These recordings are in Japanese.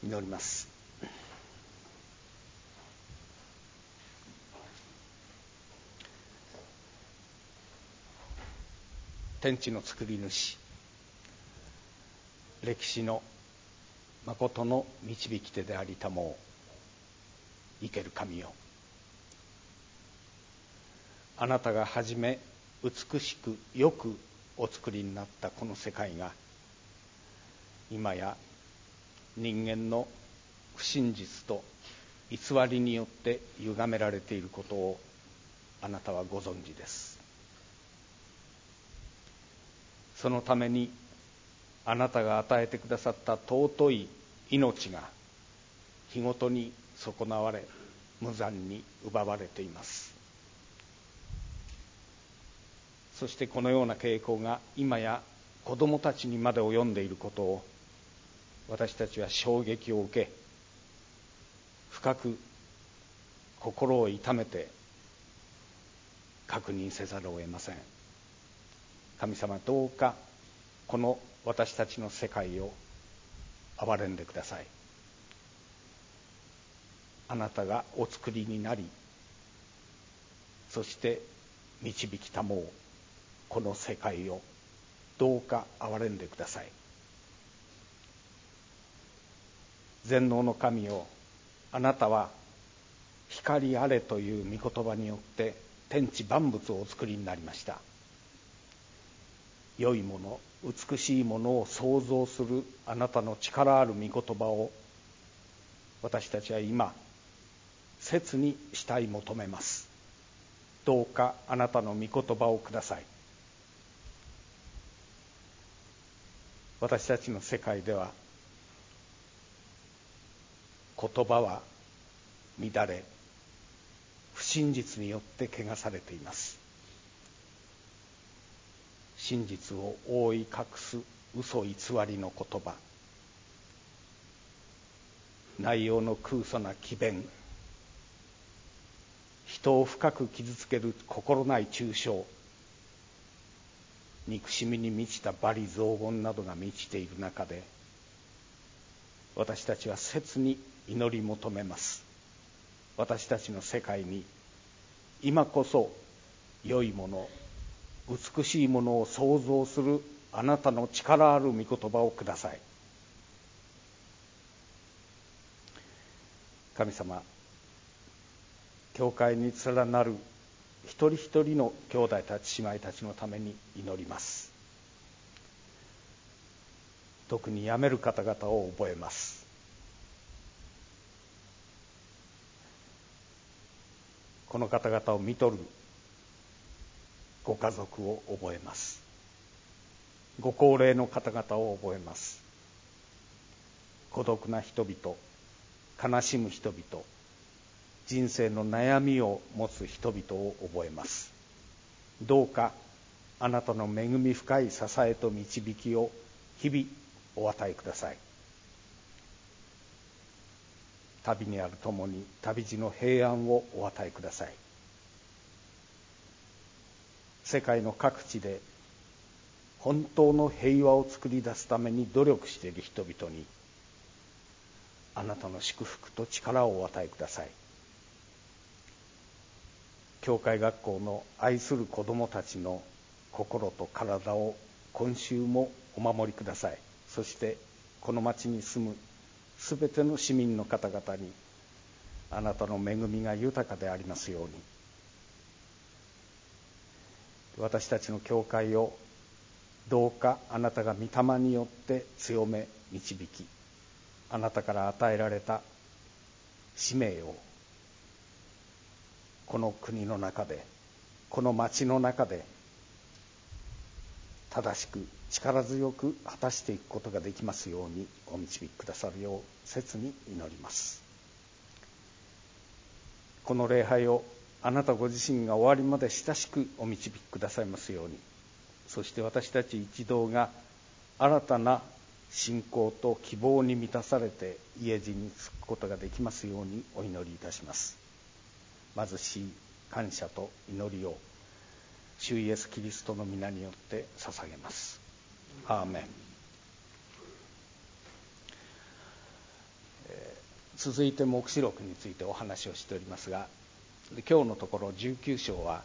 祈ります。天地の作り主、歴史の誠の導き手でありたもう生ける神よ、あなたがはじめ美しくよくお作りになったこの世界が今や人間の不真実と偽りによって歪められていることをあなたはご存知です。そのためにあなたが与えてくださった尊い命が日ごとに損なわれ無残に奪われています。そしてこのような傾向が今や子どもたちにまで及んでいることを私たちは衝撃を受け、深く心を痛めて確認せざるを得ません。神様、どうかこの私たちの世界を憐れんでください。あなたがお作りになり、そして導きたもうこの世界をどうか憐れんでください。全能の神よ、あなたは光あれという御言葉によって天地万物をお作りになりました。良いもの、美しいものを創造するあなたの力ある御言葉を私たちは今切に慕い求めます。どうかあなたの御言葉をください。私たちの世界では言葉は乱れ、不真実によって汚されています。真実を覆い隠す嘘偽りの言葉、内容の空疎な詭弁、人を深く傷つける心ない中傷、憎しみに満ちた罵詈雑言などが満ちている中で、私たちは切に祈り求めます。私たちの世界に今こそ良いもの、美しいものを創造するあなたの力ある御言葉をください。神様、教会に連なる一人一人の兄弟たち姉妹たちのために祈ります。特に辞める方々を覚えます。この方々を見とるご家族を覚えます。ご高齢の方々を覚えます。孤独な人々、悲しむ人々、人生の悩みを持つ人々を覚えます。どうかあなたの恵み深い支えと導きを日々お与えください。旅にあるともに旅路の平安をお与えください。世界の各地で本当の平和を作り出すために努力している人々にあなたの祝福と力をお与えください。教会学校の愛する子どもたちの心と体を今週もお守りください。そしてこの町に住むすべての市民の方々にあなたの恵みが豊かでありますように。私たちの教会をどうかあなたが御霊によって強め導き、あなたから与えられた使命をこの国の中で、この町の中で正しく力強く果たしていくことができますようにお導きくださるよう切に祈ります。この礼拝をあなたご自身が終わりまで親しくお導きくださいますように、そして私たち一同が新たな信仰と希望に満たされて家路に着くことができますようにお祈りいたします。貧しい感謝と祈りを主イエスキリストの皆によって捧げます。アーメン。 続いて黙示録についてお話をしておりますが、今日のところ19章は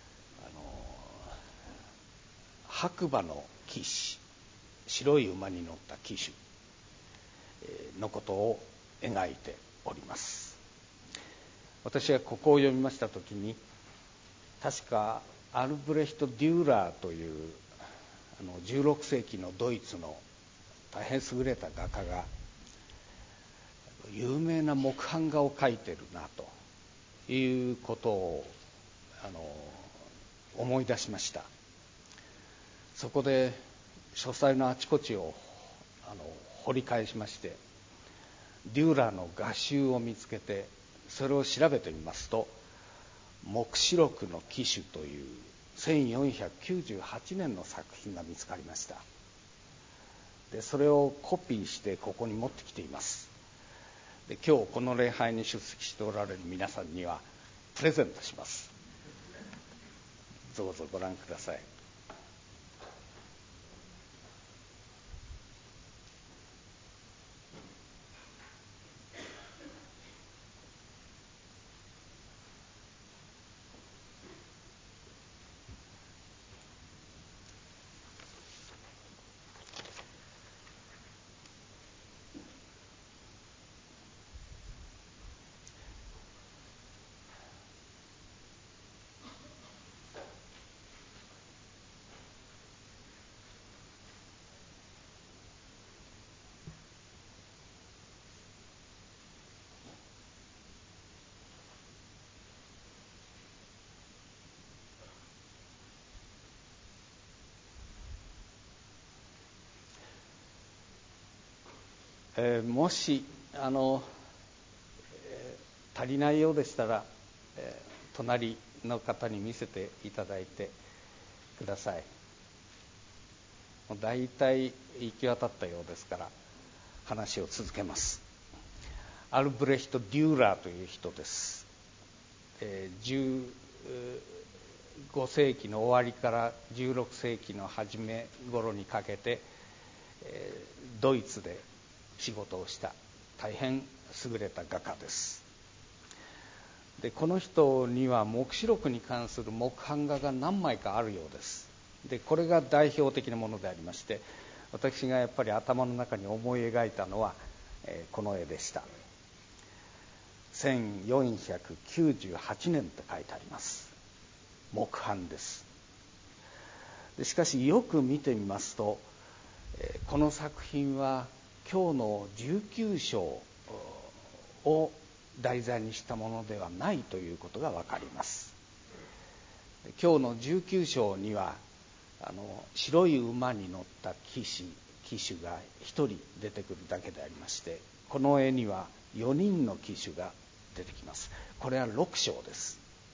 白馬の騎士、白い馬に乗った騎手のことを描いております。私はここを読みましたときに、確かアルブレヒト・デューラーという16世紀のドイツの大変優れた画家が有名な木版画を描いてるなということを思い出しました。そこで書斎のあちこちを掘り返しまして、デューラーの画集を見つけて、それを調べてみますと、黙示録の騎手という1498年の作品が見つかりました。でそれをコピーしてここに持ってきています。で今日この礼拝に出席しておられる皆さんにはプレゼントします。どうぞご覧ください。もし足りないようでしたら、隣の方に見せていただいてください。だいたい行き渡ったようですから話を続けます。アルブレヒト・デューラーという人です。15世紀の終わりから16世紀の初め頃にかけて、ドイツで仕事をした大変優れた画家です。でこの人には黙示録に関する木版画が何枚かあるようです。でこれが代表的なものでありまして、私がやっぱり頭の中に思い描いたのは、この絵でした。1498年と書いてあります。木版です。でしかしよく見てみますと、この作品は今日の19章を題材にしたものではないということが分かります。今日の19章には白い馬に乗った騎手が1人出てくるだけでありまして、この絵には4人の騎手が出てきます。これは6章です。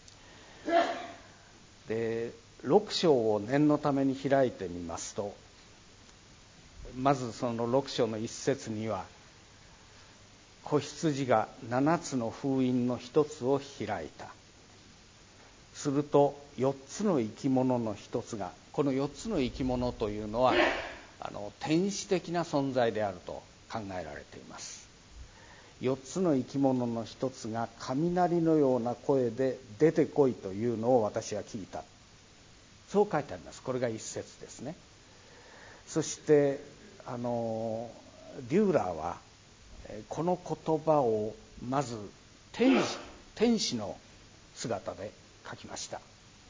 で6章を念のために開いてみますと、まずその6章の一節には、子羊が7つの封印の一つを開いた。すると4つの生き物の一つが、この4つの生き物というのは天使的な存在であると考えられています。4つの生き物の一つが雷のような声で出てこいというのを私は聞いた。そう書いてあります。これが一節ですね。そしてデューラーはこの言葉をまず天使の姿で書きました。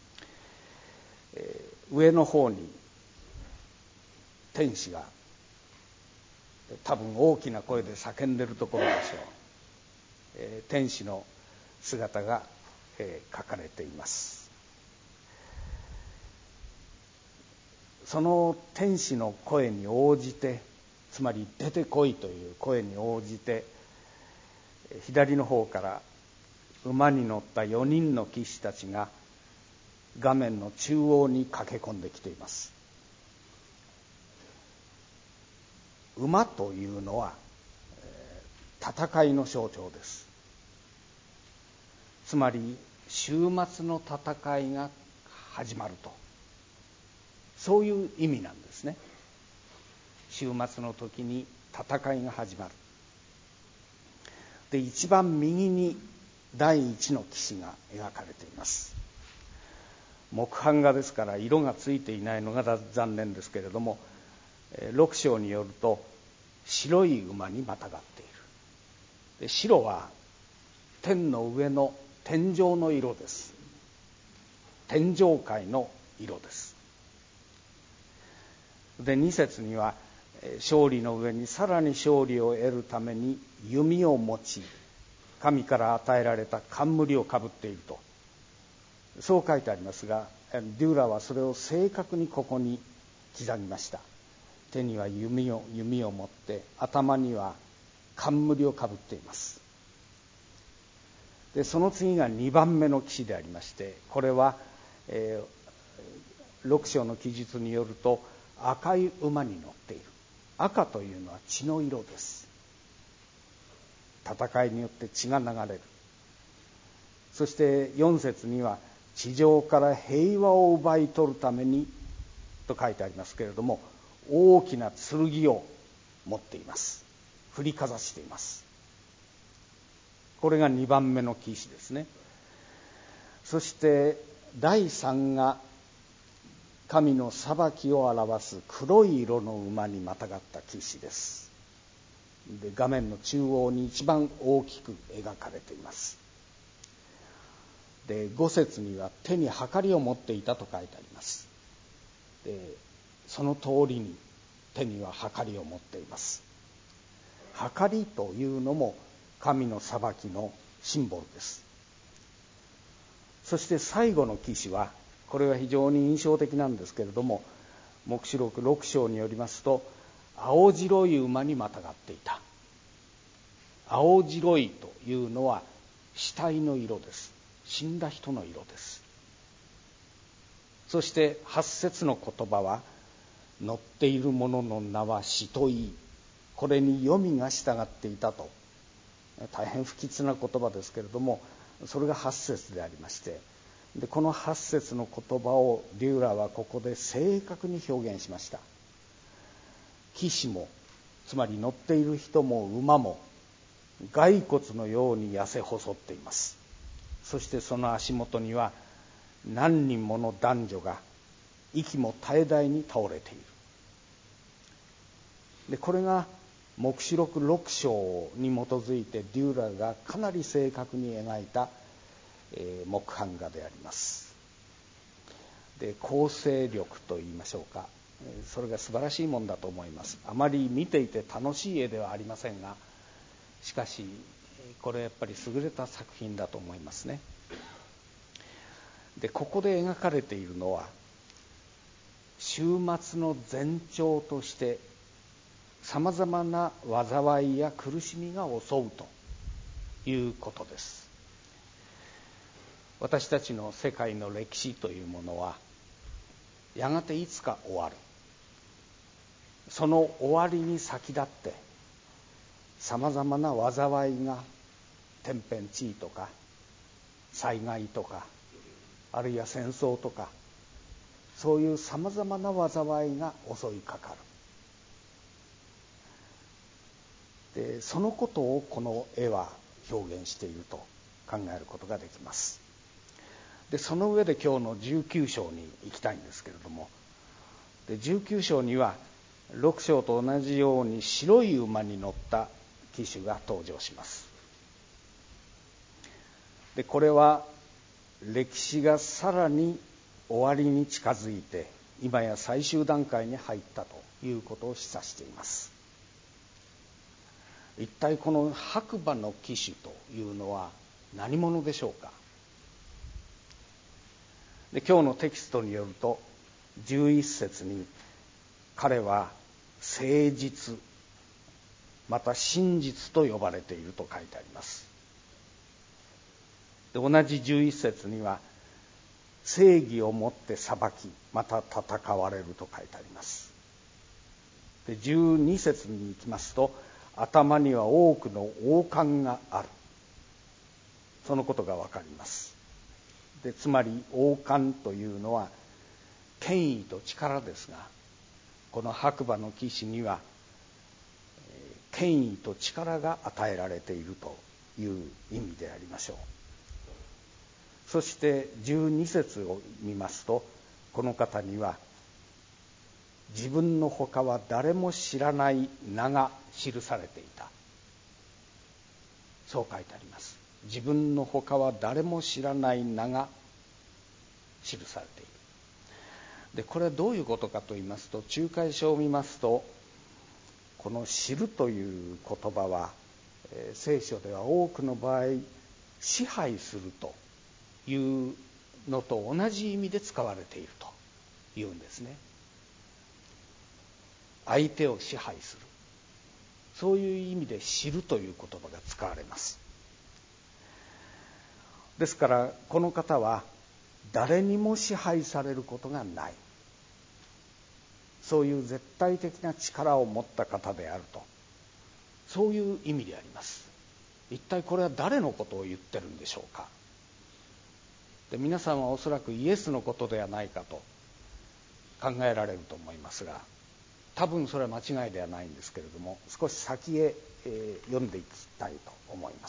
上の方に天使が多分大きな声で叫んでいるところでしょう。天使の姿が書かれています。その天使の声に応じて、つまり出てこいという声に応じて、左の方から馬に乗った4人の騎士たちが画面の中央に駆け込んできています。馬というのは戦いの象徴です。つまり終末の戦いが始まると、そういう意味なんですね。終末の時に戦いが始まる。 で一番右に第一の騎士が描かれています。木版画ですから色がついていないのが残念ですけれども、六章によると白い馬にまたがっている。で白は天の上の天上の色です。天上界の色です。で2節には勝利の上にさらに勝利を得るために弓を持ち神から与えられた冠をかぶっていると、そう書いてありますが、デューラはそれを正確にここに刻みました。手には弓を持って頭には冠をかぶっています。でその次が2番目の騎士でありまして、これは、6章の記述によると赤い馬に乗っている。赤というのは血の色です。戦いによって血が流れる。そして4節には地上から平和を奪い取るためにと書いてありますけれども、大きな剣を持っています。振りかざしています。これが2番目の騎士ですね。そして第3が神の裁きを表す黒い色の馬にまたがった騎士です。で画面の中央に一番大きく描かれています。で5節には手にはかりを持っていたと書いてあります。でその通りに手にははかりを持っています。はかりというのも神の裁きのシンボルです。そして最後の騎士は、これは非常に印象的なんですけれども、黙示録6章によりますと青白い馬にまたがっていた。青白いというのは死体の色です。死んだ人の色です。そして8節の言葉は、乗っている者の名は死といい、これに黄泉が従っていたと、大変不吉な言葉ですけれども、それが8節でありまして、でこの8節の言葉をデューラはここで正確に表現しました。騎士も、つまり乗っている人も馬も骸骨のように痩せ細っています。そしてその足元には何人もの男女が息も絶え絶えに倒れている。でこれが黙示録6章に基づいてデューラがかなり正確に描いた、木版画であります。で構成力といいましょうか、それが素晴らしいものだと思います。あまり見ていて楽しい絵ではありませんが、しかしこれやっぱり優れた作品だと思いますね。でここで描かれているのは、終末の前兆としてさまざまな災いや苦しみが襲うということです。私たちの世界の歴史というものはやがていつか終わる。その終わりに先立ってさまざまな災いが、天変地異とか災害とか、あるいは戦争とか、そういうさまざまな災いが襲いかかる。でそのことをこの絵は表現していると考えることができます。でその上で今日の19章に行きたいんですけれども、で19章には6章と同じように白い馬に乗った騎手が登場します。でこれは歴史がさらに終わりに近づいて、今や最終段階に入ったということを示唆しています。一体この白馬の騎手というのは何者でしょうか。で今日のテキストによると11節に、彼は誠実また真実と呼ばれていると書いてあります。で同じ11節には、正義をもって裁きまた戦われると書いてあります。で12節に行きますと、頭には多くの王冠がある、そのことが分かります。でつまり王冠というのは権威と力ですが、この白馬の騎士には権威と力が与えられているという意味でありましょう。そして12節を見ますと、この方には自分のほかは誰も知らない名が記されていた、そう書いてあります。自分のほかは誰も知らない名が記されている。でこれはどういうことかと言いますと、仲介書を見ますと、この知るという言葉は聖書では多くの場合支配するというのと同じ意味で使われているというんですね。相手を支配する、そういう意味で知るという言葉が使われます。ですからこの方は誰にも支配されることがない、そういう絶対的な力を持った方であると、そういう意味であります。一体これは誰のことを言ってるんでしょうか。で皆さんはおそらくイエスのことではないかと考えられると思いますが、多分それは間違いではないんですけれども、少し先へ読んでいきたいと思います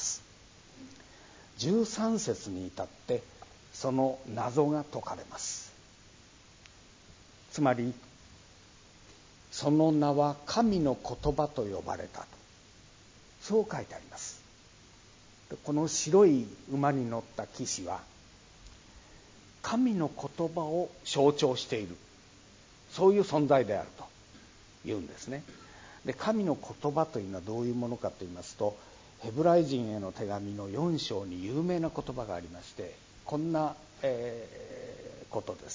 。13節に至ってその謎が解かれます。つまりその名は神の言葉と呼ばれたと、そう書いてあります。この白い馬に乗った騎士は神の言葉を象徴している、そういう存在であると言うんですね。で神の言葉というのはどういうものかと言いますと、ヘブライ人への手紙の4章に有名な言葉がありまして、こんな、ことです。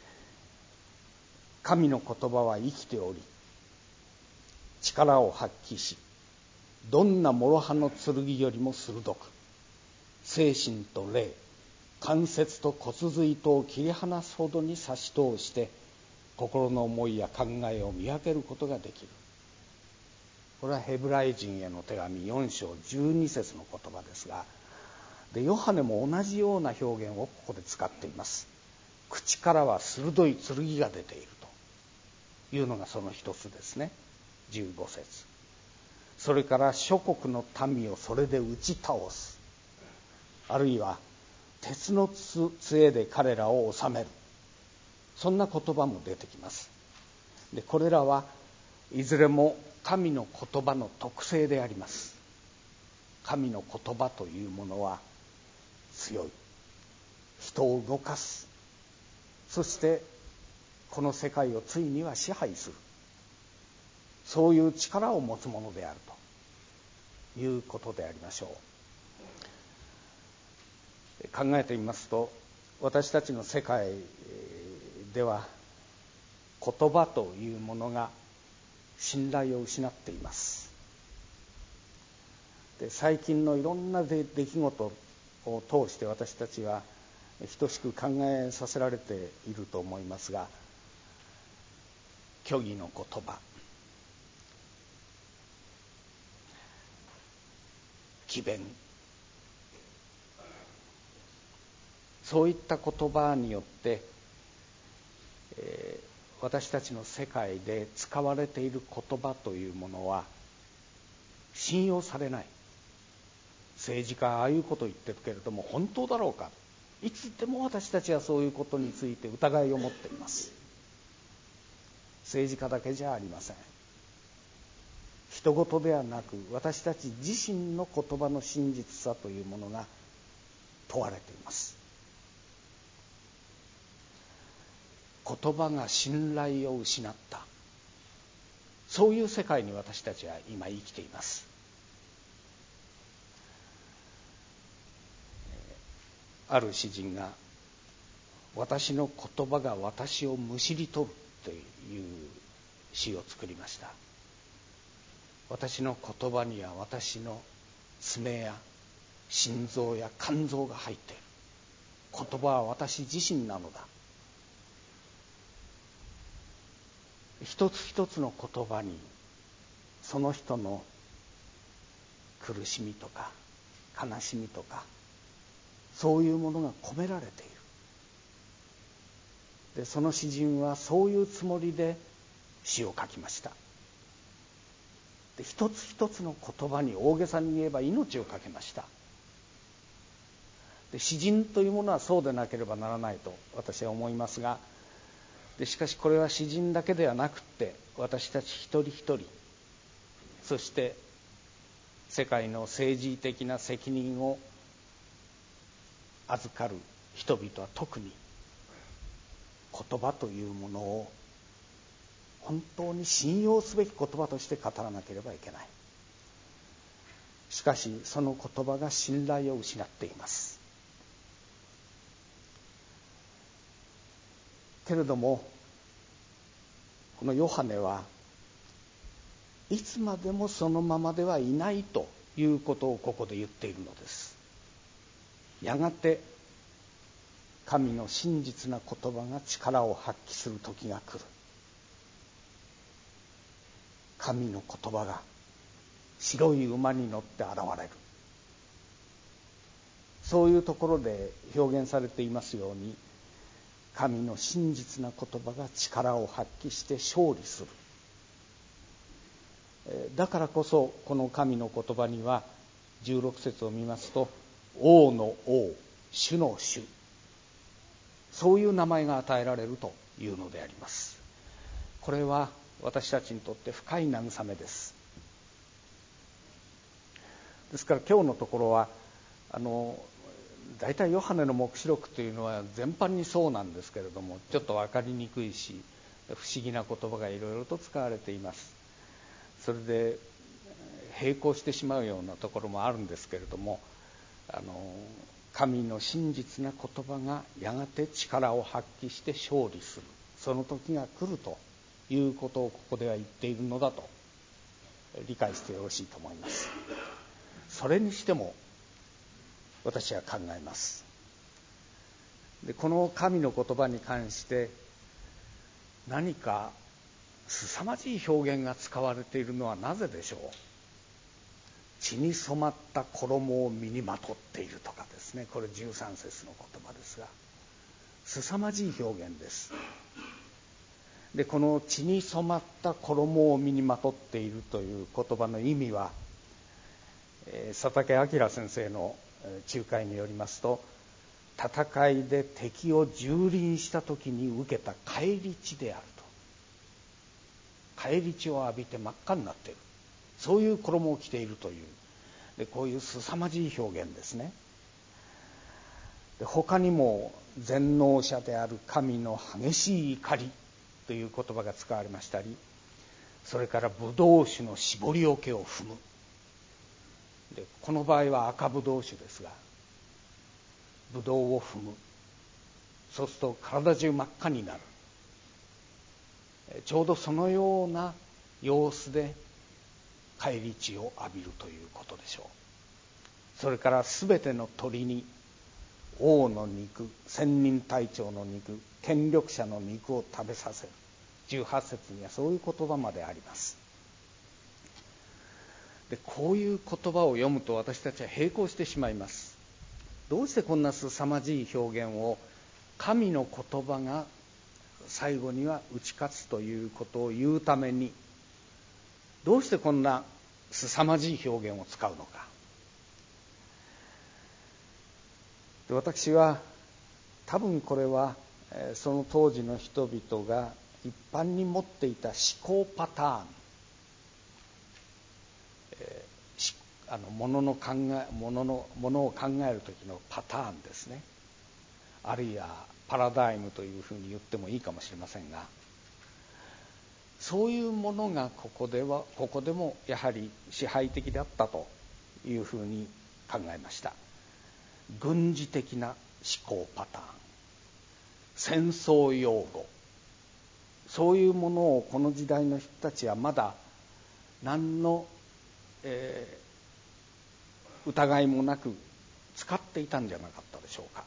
神の言葉は生きており力を発揮し、どんな諸刃の剣よりも鋭く、精神と霊、関節と骨髄とを切り離すほどに差し通して心の思いや考えを見分けることができる。これはヘブライ人への手紙4章12節の言葉ですが、でヨハネも同じような表現をここで使っています。口からは鋭い剣が出ているというのがその一つですね。15節。それから諸国の民をそれで打ち倒す、あるいは鉄の杖で彼らを治める、そんな言葉も出てきます。でこれらはいずれも神の言葉の特性であります。神の言葉というものは強い、人を動かす、そしてこの世界をついには支配する、そういう力を持つものであるということでありましょう。考えてみますと、私たちの世界では言葉というものが信頼を失っています。で最近のいろんな出来事を通して私たちは等しく考えさせられていると思いますが、虚偽の言葉、詭弁、そういった言葉によって、私たちの世界で使われている言葉というものは信用されない。政治家はああいうことを言ってるけれども本当だろうか、いつでも私たちはそういうことについて疑いを持っています。政治家だけじゃありません。人事ではなく私たち自身の言葉の真実さというものが問われています。言葉が信頼を失った、そういう世界に私たちは今生きています。ある詩人が、私の言葉が私をむしり取るという詩を作りました。私の言葉には私の爪や心臓や肝臓が入っている。言葉は私自身なのだ。一つ一つの言葉にその人の苦しみとか悲しみとかそういうものが込められている。でその詩人はそういうつもりで詩を書きました。 で一つ一つの言葉に大げさに言えば命を懸けました。で詩人というものはそうでなければならないと私は思いますが、でしかしこれは詩人だけではなくって私たち一人一人、そして世界の政治的な責任を預かる人々は特に言葉というものを本当に信用すべき言葉として語らなければいけない。しかしその言葉が信頼を失っています。けれどもこのヨハネはいつまでもそのままではいないということをここで言っているのです。やがて神の真実な言葉が力を発揮する時が来る。神の言葉が白い馬に乗って現れる。そういうところで表現されていますように、神の真実な言葉が力を発揮して勝利する。だからこそこの神の言葉には16節を見ますと、王の王、主の主、そういう名前が与えられるというのであります。これは私たちにとって深い慰めです。ですから今日のところは大体ヨハネの黙示録というのは全般にそうなんですけれども、ちょっと分かりにくいし不思議な言葉がいろいろと使われています。それで並行してしまうようなところもあるんですけれども、神の真実な言葉がやがて力を発揮して勝利する、その時が来るということをここでは言っているのだと理解してよろしいと思います。それにしても私は考えます。でこの神の言葉に関して何か凄まじい表現が使われているのはなぜでしょう。血に染まった衣を身にまとっているとかですね、これ13節の言葉ですが、凄まじい表現です。でこの血に染まった衣を身にまとっているという言葉の意味は、佐竹明先生の仲介によりますと、戦いで敵を蹂躙した時に受けた返り血であると。返り血を浴びて真っ赤になっている、そういう衣を着ているという、でこういう凄まじい表現ですね。で他にも全能者である神の激しい怒りという言葉が使われましたり、それからブドウ酒の搾り桶を踏む。でこの場合は赤ブドウ酒ですが、ブドウを踏む、そうすると体中真っ赤になる。ちょうどそのような様子で返り血を浴びるということでしょう。それからすべての鳥に王の肉、千人隊長の肉、権力者の肉を食べさせる。18節にはそういう言葉まであります。でこういう言葉を読むと私たちは並行してしまいます。どうしてこんな凄まじい表現を、神の言葉が最後には打ち勝つということを言うために、どうしてこんな凄まじい表現を使うのか。で私は多分これはその当時の人々が一般に持っていた思考パターン、ものを考える時のパターンですね。あるいはパラダイムというふうに言ってもいいかもしれませんが、そういうものがここでもやはり支配的であったというふうに考えました。軍事的な思考パターン、戦争用語、そういうものをこの時代の人たちはまだ何の、疑いもなく使っていたんじゃなかったでしょうか。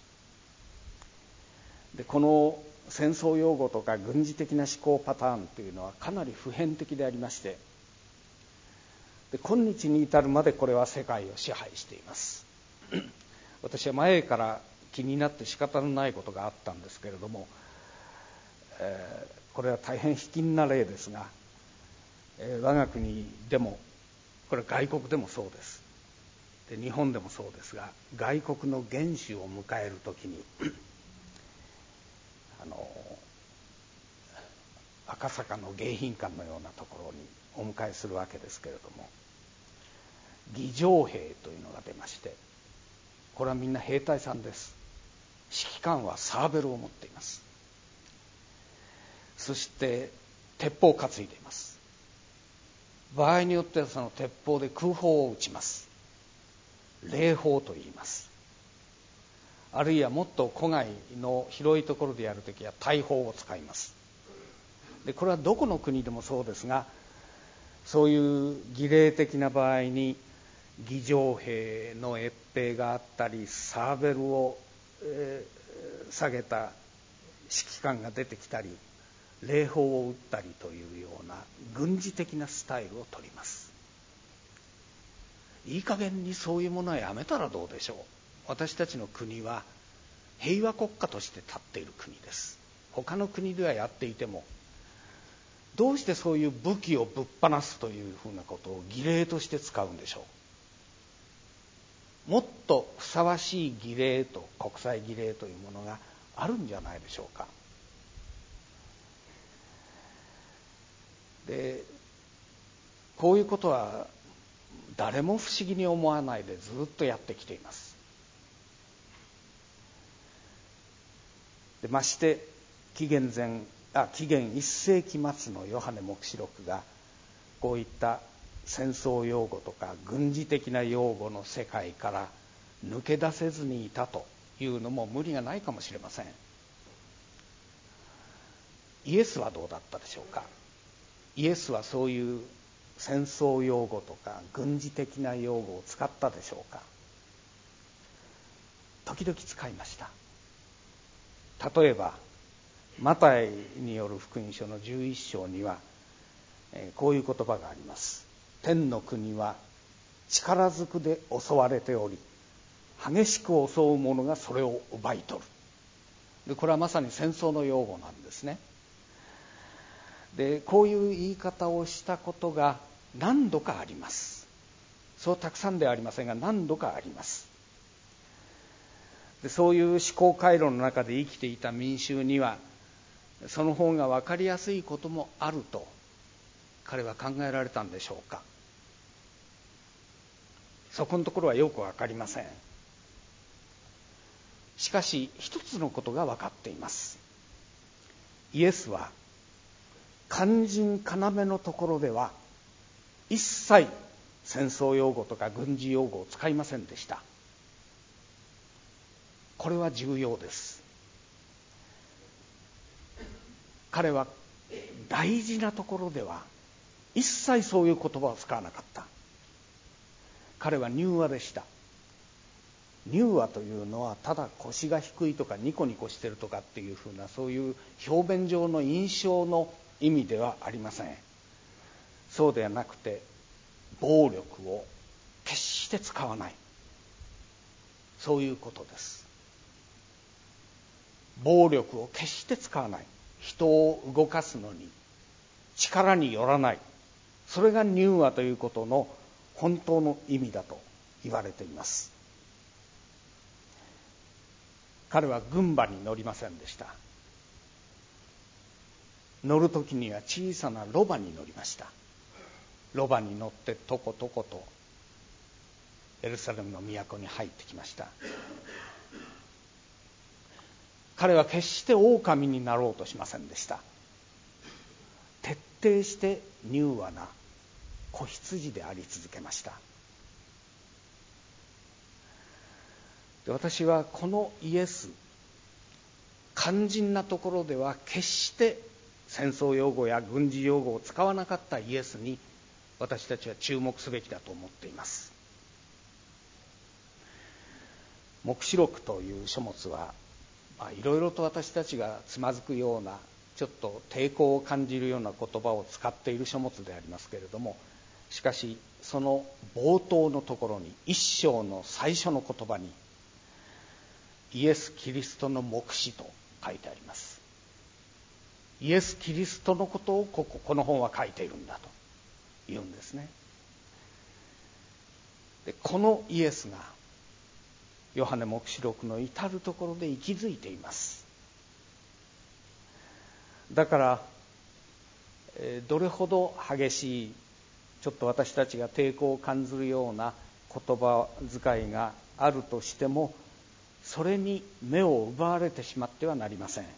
でこの戦争用語とか軍事的な思考パターンというのはかなり普遍的でありまして、で今日に至るまでこれは世界を支配しています。私は前から気になって仕方のないことがあったんですけれども、これは大変卑近な例ですが、我が国でもこれは外国でもそうです。で日本でもそうですが、外国の元首を迎えるときに赤坂の迎賓館のようなところにお迎えするわけですけれども、儀仗兵というのが出まして、これはみんな兵隊さんです。指揮官はサーベルを持っています。そして鉄砲を担いでいます。場合によってはその鉄砲で空砲を撃ちます。礼砲と言います。あるいはもっと戸外の広いところでやるときは大砲を使います。でこれはどこの国でもそうですが、そういう儀礼的な場合に儀仗兵の閲兵があったり、サーベルを、下げた指揮官が出てきたり、礼砲を撃ったりというような軍事的なスタイルを取ります。いい加減にそういうものはやめたらどうでしょう。私たちの国は平和国家として立っている国です。他の国ではやっていても、どうしてそういう武器をぶっ放すというふうなことを儀礼として使うんでしょう。もっとふさわしい儀礼と国際儀礼というものがあるんじゃないでしょうか。でこういうことは誰も不思議に思わないでずっとやってきています。でまして紀元1世紀末のヨハネ黙示録がこういった戦争用語とか軍事的な用語の世界から抜け出せずにいたというのも無理がないかもしれません。イエスはどうだったでしょうか。イエスはそういう戦争用語とか軍事的な用語を使ったでしょうか。時々使いました。例えばマタイによる福音書の11章にはこういう言葉があります。天の国は力ずくで襲われており、激しく襲う者がそれを奪い取る。でこれはまさに戦争の用語なんですね。でこういう言い方をしたことが何度かあります。そうたくさんではありませんが何度かあります。でそういう思考回路の中で生きていた民衆にはその方が分かりやすいこともあると彼は考えられたんでしょうか。そこのところはよく分かりません。しかし一つのことが分かっています。イエスは肝心要のところでは一切戦争用語とか軍事用語を使いませんでした。これは重要です。彼は大事なところでは一切そういう言葉を使わなかった。彼は柔和でした。柔和というのはただ腰が低いとかニコニコしてるとかっていうふうなそういう表面上の印象の意味ではありません。そうではなくて暴力を決して使わない、そういうことです。暴力を決して使わない、人を動かすのに力によらない、それが柔和ということの本当の意味だと言われています。彼は軍馬に乗りませんでした。乗るときには小さなロバに乗りました。ロバに乗ってとことことエルサレムの都に入ってきました。彼は決して狼になろうとしませんでした。徹底して柔和な子羊であり続けました。で私はこのイエス、肝心なところでは決して戦争用語や軍事用語を使わなかったイエスに私たちは注目すべきだと思っています。黙示録という書物はいろいろと私たちがつまずくようなちょっと抵抗を感じるような言葉を使っている書物でありますけれども、しかしその冒頭のところに一章の最初の言葉にイエス・キリストの黙示と書いてあります。イエス・キリストのことをこの本は書いているんだと言うんですね。 でこのイエスがヨハネ黙示録の至るところで息づいています。だからどれほど激しい、ちょっと私たちが抵抗を感じるような言葉遣いがあるとしても、それに目を奪われてしまってはなりません。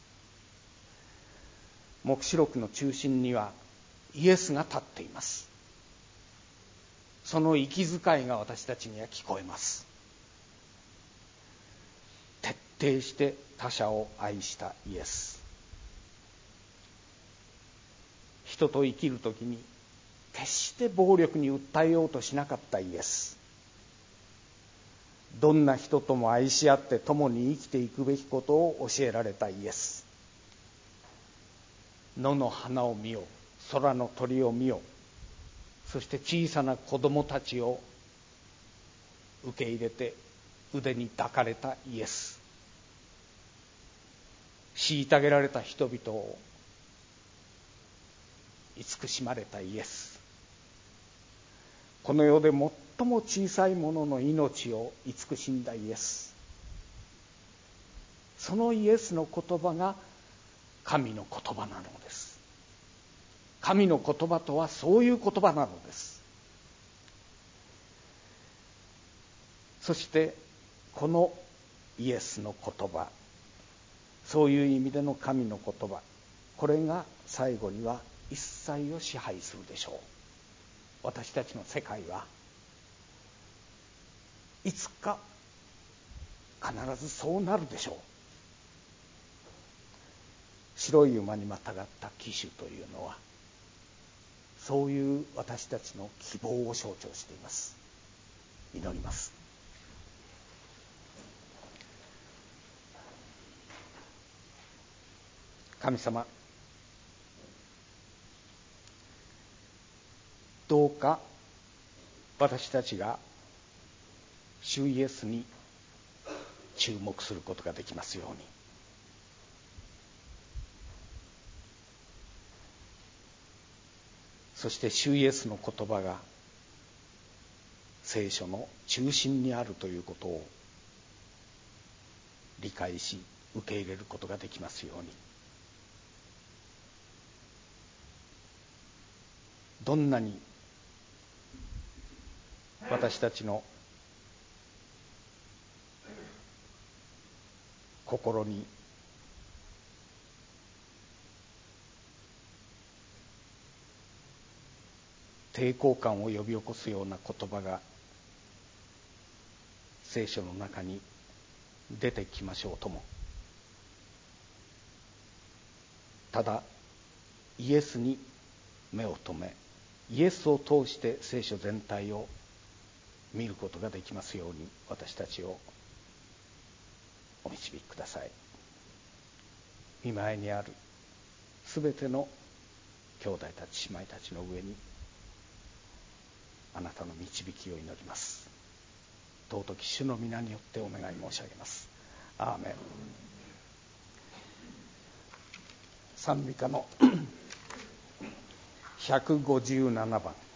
黙示録の中心にはイエスが立っています。その息遣いが私たちには聞こえます。徹底して他者を愛したイエス。人と生きるときに決して暴力に訴えようとしなかったイエス。どんな人とも愛し合って共に生きていくべきことを教えられたイエス。野の花を見よ、空の鳥を見よ、そして小さな子供たちを受け入れて腕に抱かれたイエス。虐げられた人々を慈しまれたイエス。この世で最も小さいものの命を慈しんだイエス。そのイエスの言葉が神の言葉なのです。神の言葉とはそういう言葉なのです。そしてこのイエスの言葉、そういう意味での神の言葉、これが最後には一切を支配するでしょう。私たちの世界はいつか必ずそうなるでしょう。白い馬にまたがった騎手というのは、そういう私たちの希望を象徴しています。祈ります。神様、どうか私たちが主イエスに注目することができますように。そして主イエスの言葉が聖書の中心にあるということを理解し受け入れることができますように。どんなに私たちの心に抵抗感を呼び起こすような言葉が聖書の中に出てきましょうとも、ただイエスに目を留め、イエスを通して聖書全体を見ることができますように、私たちをお導きください。御前にあるすべての兄弟たち姉妹たちの上にあなたの導きを祈ります。尊き主の皆によってお願い申し上げます。アーメン。賛美歌の157番。